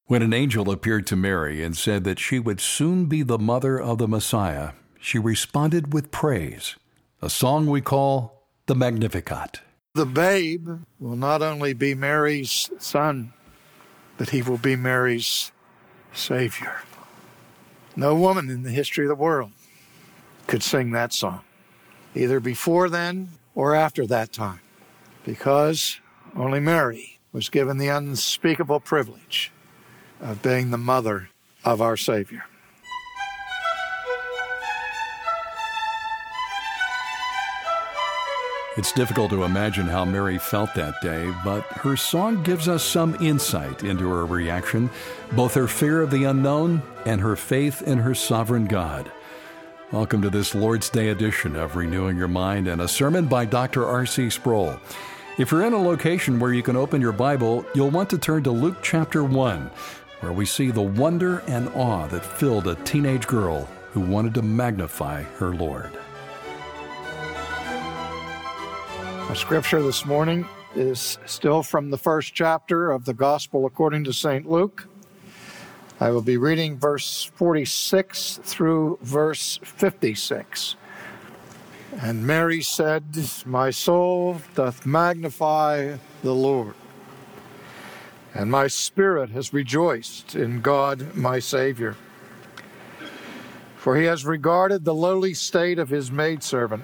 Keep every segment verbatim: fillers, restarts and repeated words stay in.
When an angel appeared to Mary and said that she would soon be the mother of the Messiah, she responded with praise, a song we call the Magnificat. The babe will not only be Mary's son, but he will be Mary's Savior. No woman in the history of the world could sing that song, either before then or after that time, because only Mary was given the unspeakable privilege of being the mother of our Savior. It's difficult to imagine how Mary felt that day, but her song gives us some insight into her reaction, both her fear of the unknown and her faith in her sovereign God. Welcome to this Lord's Day edition of Renewing Your Mind and a sermon by Doctor R C Sproul. If you're in a location where you can open your Bible, you'll want to turn to Luke chapter one, where we see the wonder and awe that filled a teenage girl who wanted to magnify her Lord. Our scripture this morning is still from the first chapter of the Gospel according to Saint Luke. I will be reading verse forty-six through verse fifty-six. And Mary said, "My soul doth magnify the Lord, and my spirit has rejoiced in God my Savior. For he has regarded the lowly state of his maidservant.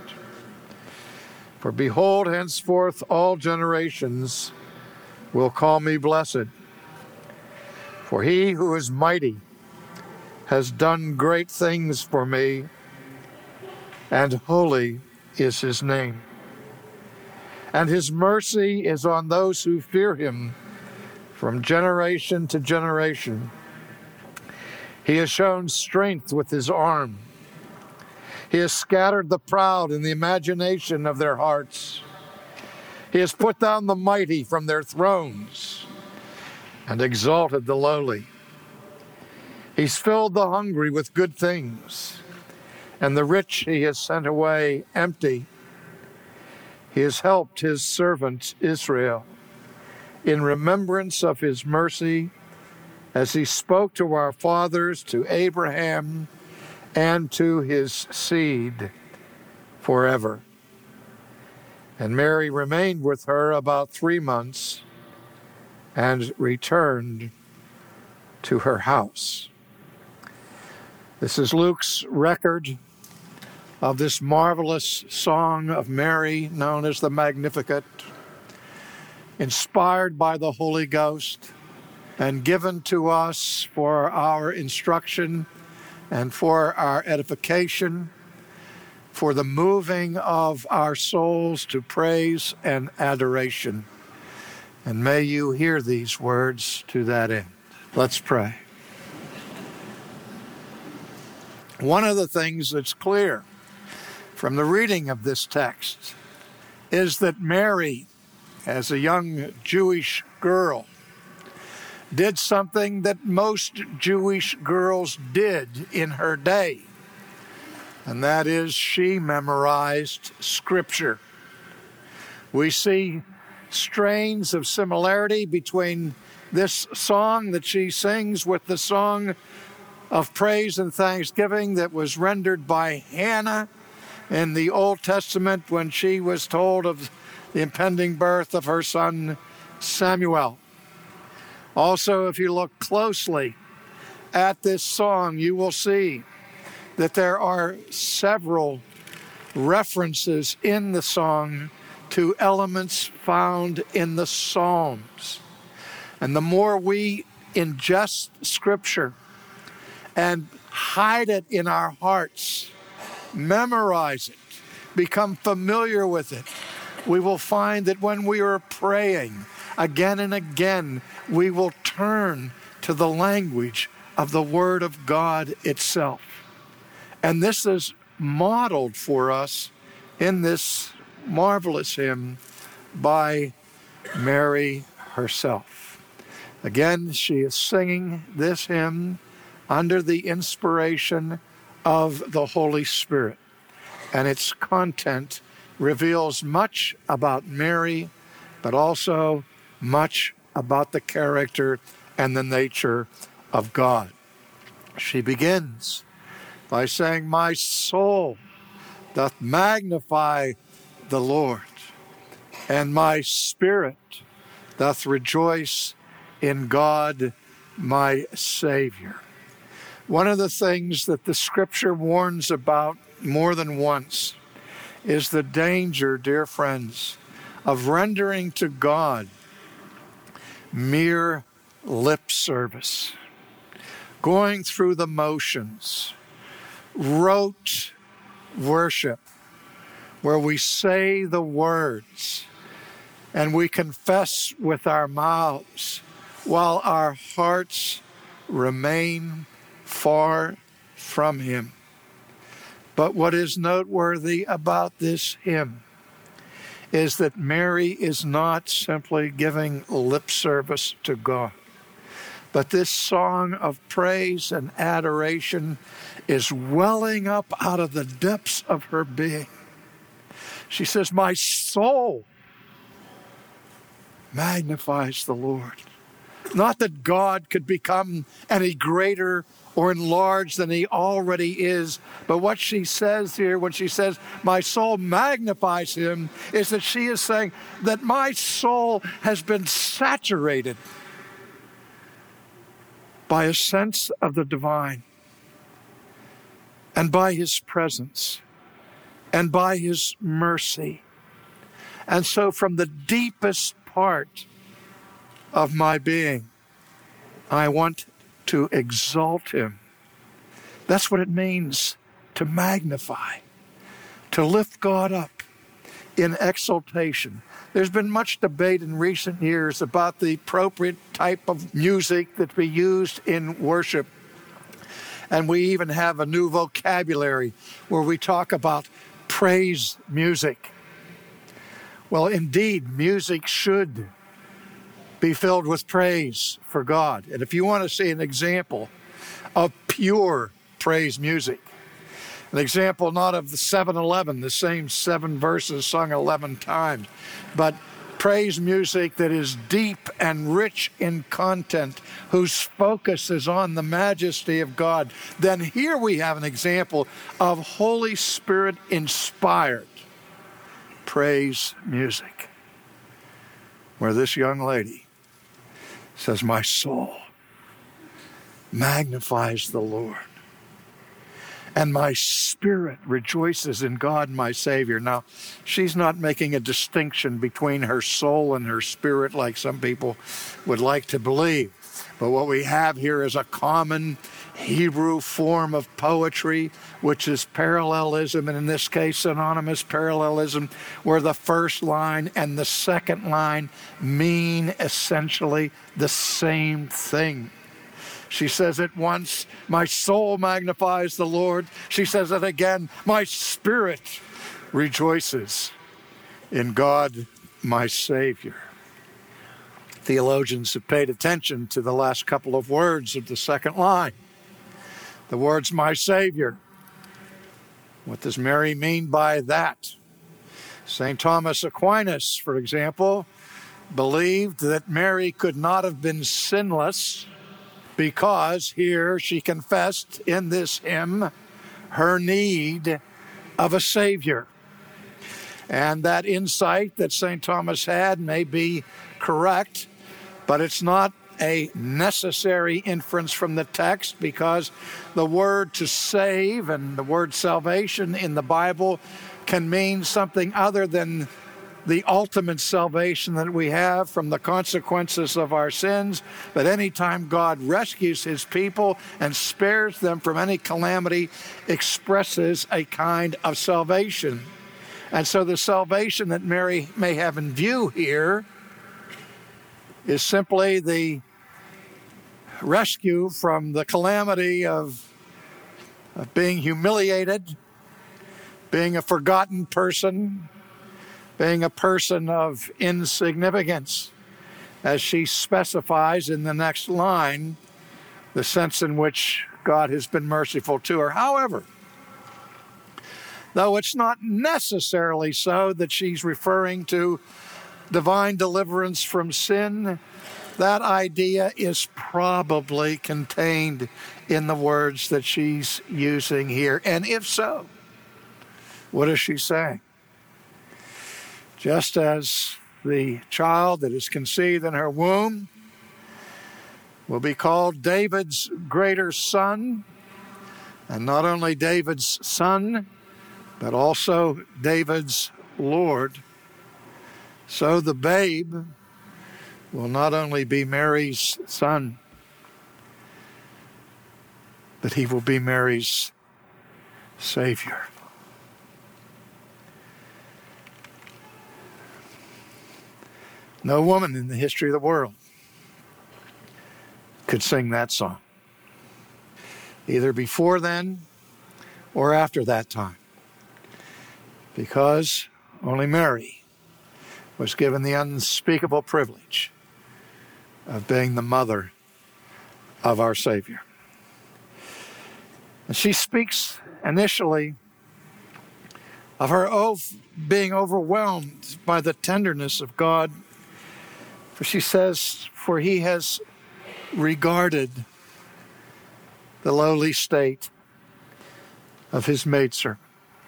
For behold, henceforth all generations will call me blessed. For he who is mighty has done great things for me, and holy is his name. And his mercy is on those who fear him from generation to generation. He has shown strength with his arm. He has scattered the proud in the imagination of their hearts. He has put down the mighty from their thrones and exalted the lowly. He's filled the hungry with good things, and the rich he has sent away empty. He has helped his servant Israel in remembrance of his mercy, as he spoke to our fathers, to Abraham, and to his seed forever." And Mary remained with her about three months and returned to her house. This is Luke's record of this marvelous song of Mary known as the Magnificat, inspired by the Holy Ghost and given to us for our instruction and for our edification, for the moving of our souls to praise and adoration. And may you hear these words to that end. Let's pray. One of the things that's clear from the reading of this text is that Mary, as a young Jewish girl, did something that most Jewish girls did in her day, and that is she memorized Scripture. We see strains of similarity between this song that she sings with the song of praise and thanksgiving that was rendered by Hannah in the Old Testament when she was told of the impending birth of her son Samuel. Also, if you look closely at this song, you will see that there are several references in the song to elements found in the Psalms. And the more we ingest Scripture and hide it in our hearts, memorize it, become familiar with it, we will find that when we are praying again and again, we will turn to the language of the Word of God itself. And this is modeled for us in this marvelous hymn by Mary herself. Again, she is singing this hymn under the inspiration of the Holy Spirit, and its content reveals much about Mary, but also much about the character and the nature of God. She begins by saying, "My soul doth magnify the Lord, and my spirit doth rejoice in God my Savior." One of the things that the Scripture warns about more than once is the danger, dear friends, of rendering to God mere lip service, going through the motions, rote worship, where we say the words and we confess with our mouths while our hearts remain far from Him. But what is noteworthy about this hymn is that Mary is not simply giving lip service to God, but this song of praise and adoration is welling up out of the depths of her being. She says, "My soul magnifies the Lord." Not that God could become any greater or enlarged than He already is, but what she says here when she says, "My soul magnifies Him," is that she is saying that my soul has been saturated by a sense of the divine, and by His presence, and by His mercy. And so from the deepest part of my being, I want to exalt Him. That's what it means to magnify, to lift God up in exaltation. There's been much debate in recent years about the appropriate type of music that we used in worship. And we even have a new vocabulary where we talk about praise music. Well, indeed, music should be filled with praise for God. And if you want to see an example of pure praise music, an example not of the seven eleven, the same seven verses sung eleven times, but praise music that is deep and rich in content, whose focus is on the majesty of God, then here we have an example of Holy Spirit-inspired praise music, where this young lady says, "My soul magnifies the Lord, and my spirit rejoices in God my Savior." Now, she's not making a distinction between her soul and her spirit like some people would like to believe. But what we have here is a common Hebrew form of poetry, which is parallelism, and in this case, synonymous parallelism, where the first line and the second line mean essentially the same thing. She says it once, "My soul magnifies the Lord." She says it again, "My spirit rejoices in God, my Savior." Theologians have paid attention to the last couple of words of the second line. The words, "my Savior." What does Mary mean by that? Saint Thomas Aquinas, for example, believed that Mary could not have been sinless because here she confessed in this hymn her need of a Savior. And that insight that Saint Thomas had may be correct, but it's not a necessary inference from the text, because the word to save and the word salvation in the Bible can mean something other than the ultimate salvation that we have from the consequences of our sins. But anytime God rescues His people and spares them from any calamity, expresses a kind of salvation. And so the salvation that Mary may have in view here is simply the rescue from the calamity of, of being humiliated, being a forgotten person, being a person of insignificance, as she specifies in the next line, the sense in which God has been merciful to her. However, though it's not necessarily so that she's referring to divine deliverance from sin, That idea is probably contained in the words that she's using here. And if so, what is she saying? Just as the child that is conceived in her womb will be called David's greater son, and not only David's son, but also David's Lord, so the babe will not only be Mary's son, but he will be Mary's Savior. No woman in the history of the world could sing that song, either before then or after that time, because only Mary was given the unspeakable privilege of being the mother of our Savior. And she speaks initially of her oath being overwhelmed by the tenderness of God. For she says, for he has regarded the lowly state of his maidservant.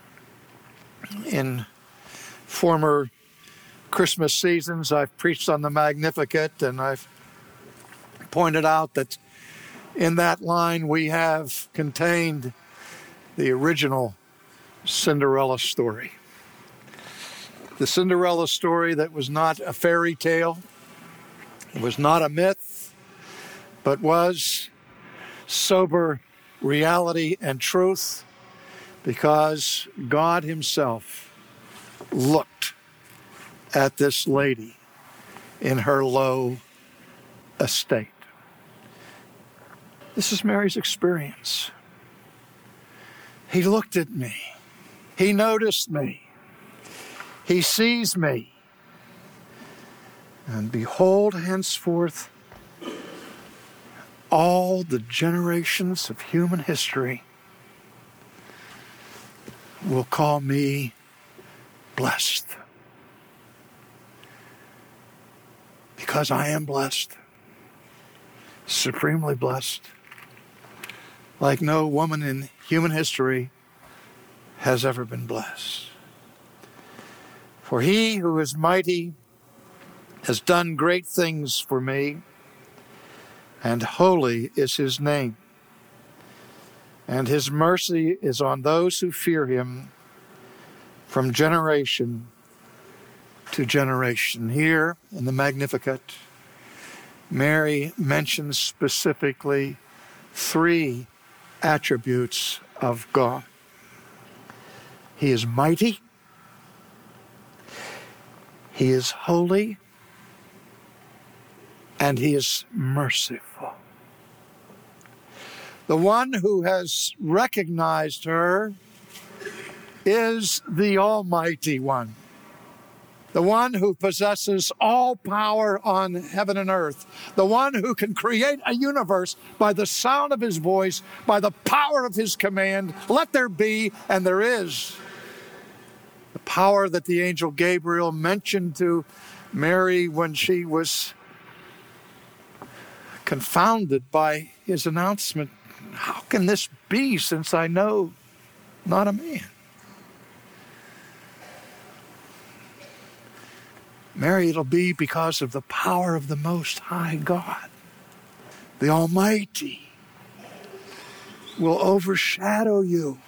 In former Christmas seasons, I've preached on the Magnificat, and I've pointed out that in that line we have contained the original Cinderella story. The Cinderella story that was not a fairy tale, it was not a myth, but was sober reality and truth, because God himself looked at this lady in her low estate. This is Mary's experience. He looked at me. He noticed me. He sees me. And behold, henceforth, all the generations of human history will call me blessed. Because I am blessed, supremely blessed, like no woman in human history has ever been blessed. For he who is mighty has done great things for me, and holy is his name. And his mercy is on those who fear him from generation to generation. Here in the Magnificat, Mary mentions specifically three attributes of God. He is mighty, he is holy, and he is merciful. The one who has recognized her is the Almighty One, the one who possesses all power on heaven and earth, the one who can create a universe by the sound of his voice, by the power of his command. Let there be, and there is. The power that the angel Gabriel mentioned to Mary when she was confounded by his announcement. How can this be, since I know not a man? Mary, it'll be because of the power of the Most High God. The Almighty will overshadow you.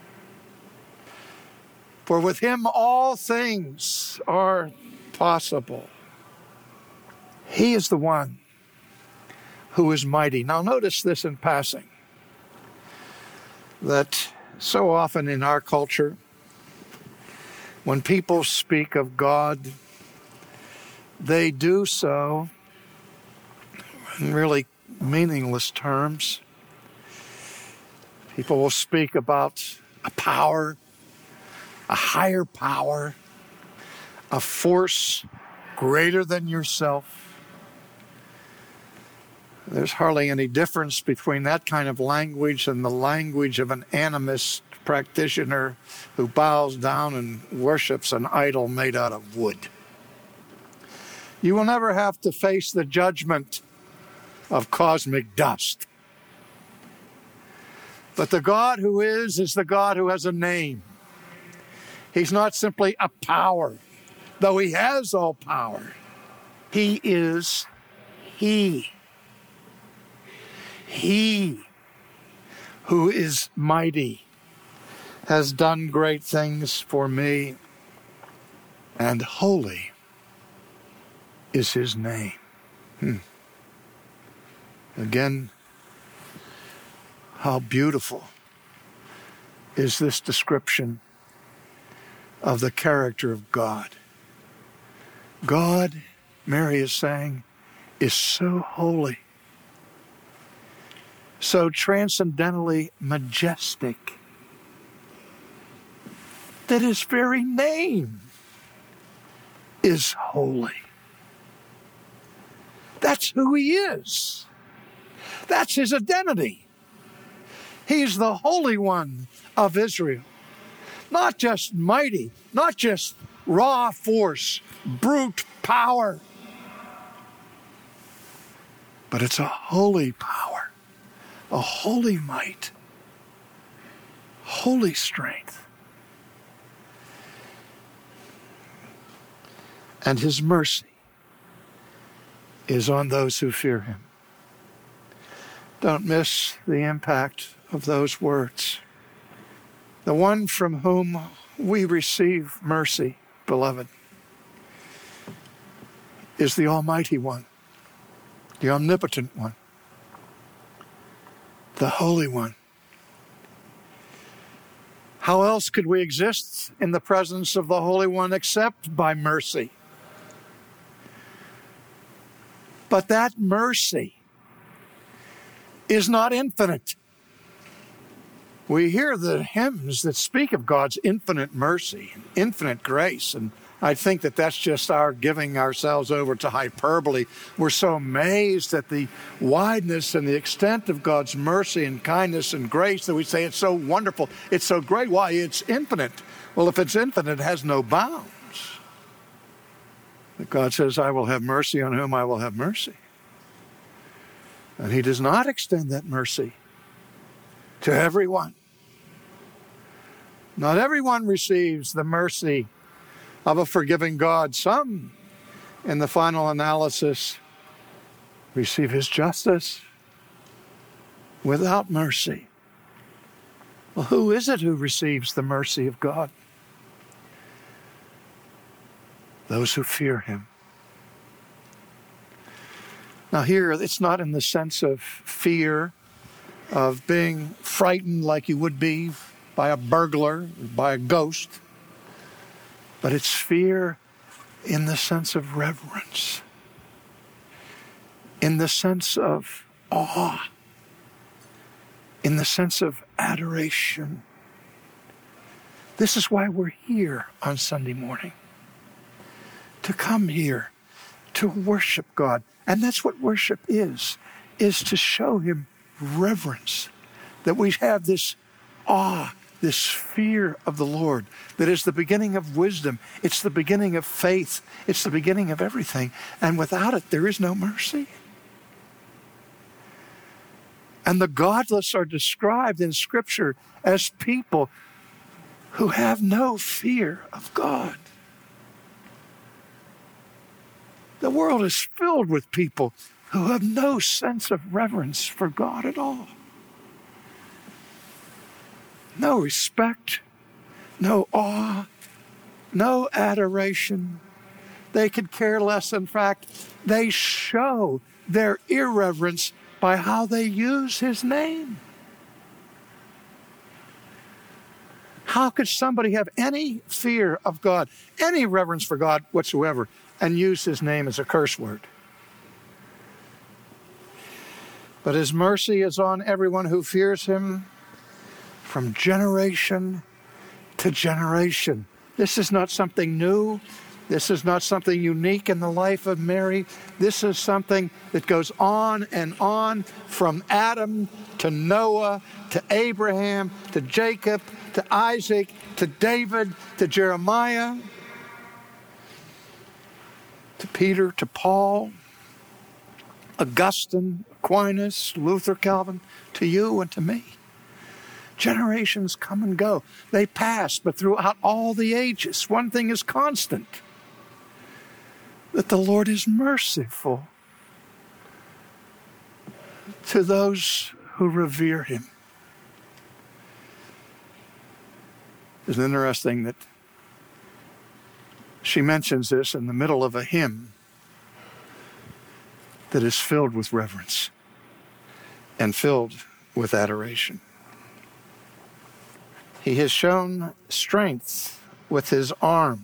For with him all things are possible. He is the one who is mighty. Now notice this in passing, that so often in our culture, when people speak of God, they do so in really meaningless terms. People will speak about a power, a higher power, a force greater than yourself. There's hardly any difference between that kind of language and the language of an animist practitioner who bows down and worships an idol made out of wood. You will never have to face the judgment of cosmic dust. But the God who is, is the God who has a name. He's not simply a power, though he has all power. He is He. He who is mighty has done great things for me, and holy is his name. Hmm. Again, how beautiful is this description of the character of God. God, Mary is saying, is so holy, so transcendentally majestic, that his very name is holy. That's who he is. That's his identity. He's the Holy One of Israel. Not just mighty, not just raw force, brute power, but it's a holy power, a holy might, holy strength. And his mercy is on those who fear him. Don't miss the impact of those words. The one from whom we receive mercy, beloved, is the Almighty One, the Omnipotent One, the Holy One. How else could we exist in the presence of the Holy One except by mercy? But that mercy is not infinite. We hear the hymns that speak of God's infinite mercy, infinite grace, and I think that that's just our giving ourselves over to hyperbole. We're so amazed at the wideness and the extent of God's mercy and kindness and grace that we say it's so wonderful, it's so great. Why? It's infinite. Well, if it's infinite, it has no bounds. But God says, I will have mercy on whom I will have mercy. And he does not extend that mercy to everyone. Not everyone receives the mercy of a forgiving God. Some, in the final analysis, receive his justice without mercy. Well, who is it who receives the mercy of God? Those who fear him. Now here, it's not in the sense of fear, of being frightened like you would be by a burglar, by a ghost, but it's fear in the sense of reverence, in the sense of awe, in the sense of adoration. This is why we're here on Sunday morning, to come here, to worship God. And that's what worship is, is to show him reverence, that we have this awe, this fear of the Lord, that is the beginning of wisdom. It's the beginning of faith. It's the beginning of everything. And without it, there is no mercy. And the godless are described in Scripture as people who have no fear of God. The world is filled with people who have no sense of reverence for God at all. No respect, no awe, no adoration. They could care less. In fact, they show their irreverence by how they use his name. How could somebody have any fear of God, any reverence for God whatsoever, and use his name as a curse word? But his mercy is on everyone who fears him from generation to generation. This is not something new. This is not something unique in the life of Mary. This is something that goes on and on from Adam to Noah to Abraham to Jacob to Isaac to David to Jeremiah. to Peter, to Paul, Augustine, Aquinas, Luther, Calvin, to you and to me. Generations come and go. They pass, but throughout all the ages, one thing is constant, that the Lord is merciful to those who revere him. It's interesting that she mentions this in the middle of a hymn that is filled with reverence and filled with adoration. He has shown strength with his arm.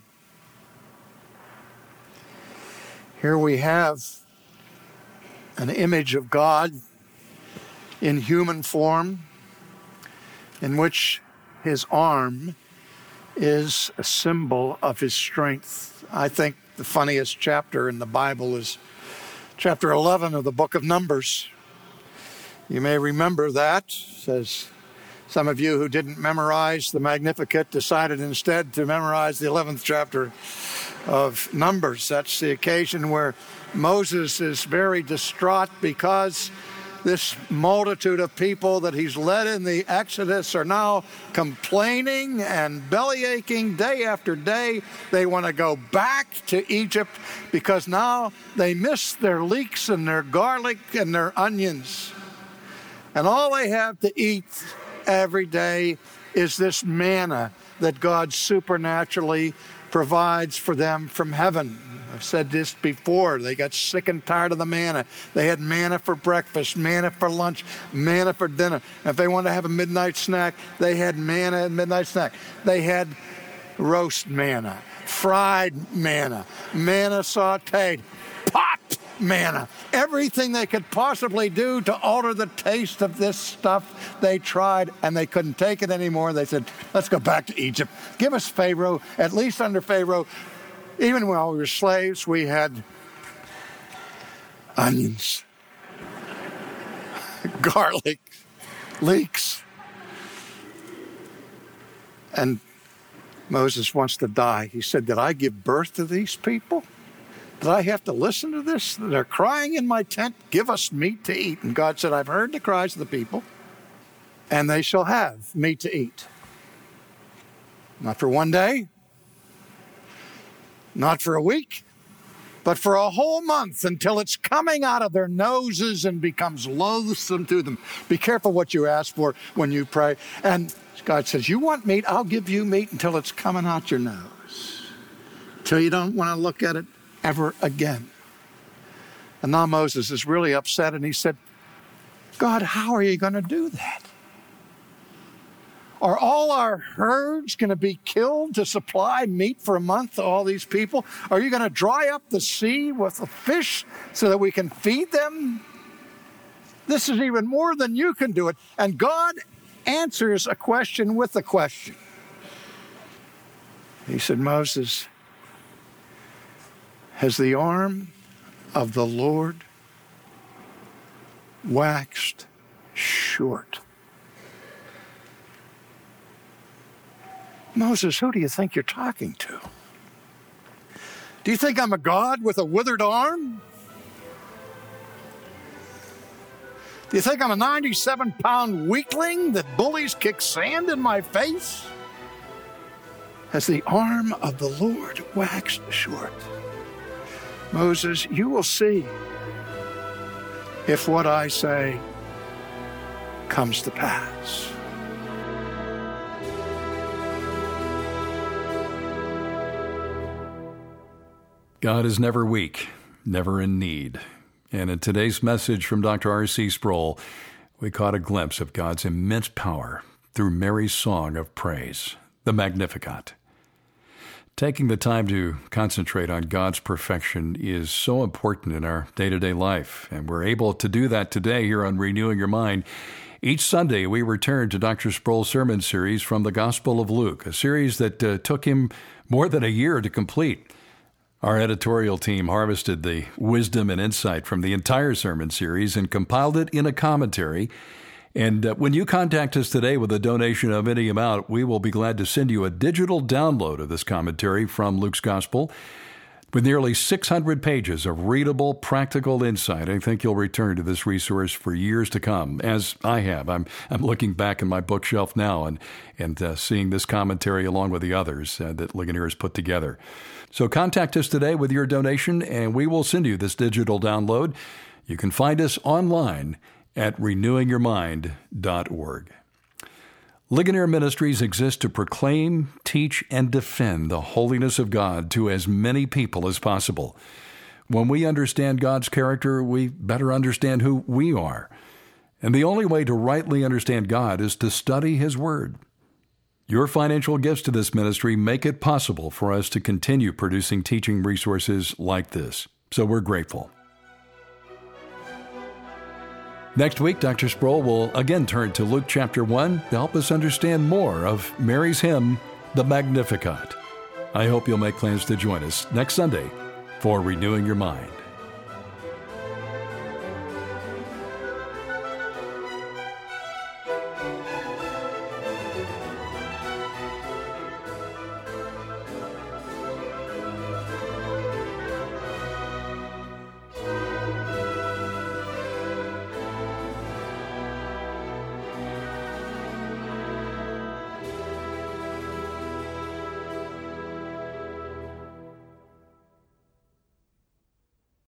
Here we have an image of God in human form, in which his arm is a symbol of his strength. I think the funniest chapter in the Bible is chapter eleven of the book of Numbers. You may remember that, as some of you who didn't memorize the Magnificat decided instead to memorize the eleventh chapter of Numbers. That's the occasion where Moses is very distraught because this multitude of people that he's led in the Exodus are now complaining and bellyaching day after day. They want to go back to Egypt because now they miss their leeks and their garlic and their onions. And all they have to eat every day is this manna that God supernaturally provides for them from heaven. I've said this before. They got sick and tired of the manna. They had manna for breakfast, manna for lunch, manna for dinner. And if they wanted to have a midnight snack, they had manna at midnight snack. They had roast manna, fried manna, manna sauteed, popped manna. Everything they could possibly do to alter the taste of this stuff, they tried, and they couldn't take it anymore. They said, let's go back to Egypt. Give us Pharaoh. At least under Pharaoh, even while we were slaves, we had onions, garlic, leeks. And Moses wants to die. He said, did I give birth to these people? Did I have to listen to this? They're crying in my tent, give us meat to eat. And God said, I've heard the cries of the people, and they shall have meat to eat. Not for one day, not for a week, but for a whole month, until it's coming out of their noses and becomes loathsome to them. Be careful what you ask for when you pray. And God says, you want meat? I'll give you meat until it's coming out your nose, till you don't want to look at it ever again. And now Moses is really upset, and he said, God, how are you going to do that? Are all our herds going to be killed to supply meat for a month to all these people? Are you going to dry up the sea with the fish so that we can feed them? This is even more than you can do it. And God answers a question with a question. He said, Moses, has the arm of the Lord waxed short? Moses, who do you think you're talking to? Do you think I'm a God with a withered arm? Do you think I'm a ninety-seven pound weakling that bullies kick sand in my face? Has the arm of the Lord waxed short? Moses, you will see if what I say comes to pass. God is never weak, never in need. And in today's message from Doctor R C Sproul, we caught a glimpse of God's immense power through Mary's song of praise, the Magnificat. Taking the time to concentrate on God's perfection is so important in our day-to-day life, and we're able to do that today here on Renewing Your Mind. Each Sunday, we return to Doctor Sproul's sermon series from the Gospel of Luke, a series that uh, took him more than a year to complete. Our editorial team harvested the wisdom and insight from the entire sermon series and compiled it in a commentary. And uh, when you contact us today with a donation of any amount, we will be glad to send you a digital download of this commentary from Luke's Gospel. With nearly six hundred pages of readable, practical insight, I think you'll return to this resource for years to come, as I have. I'm I'm looking back in my bookshelf now and, and uh, seeing this commentary along with the others uh, that Ligonier has put together. So contact us today with your donation, and we will send you this digital download. You can find us online at renewing your mind dot org. Ligonier Ministries exist to proclaim, teach, and defend the holiness of God to as many people as possible. When we understand God's character, we better understand who we are. And the only way to rightly understand God is to study His Word. Your financial gifts to this ministry make it possible for us to continue producing teaching resources like this. So we're grateful. Next week, Doctor Sproul will again turn to Luke chapter one to help us understand more of Mary's hymn, the Magnificat. I hope you'll make plans to join us next Sunday for Renewing Your Mind.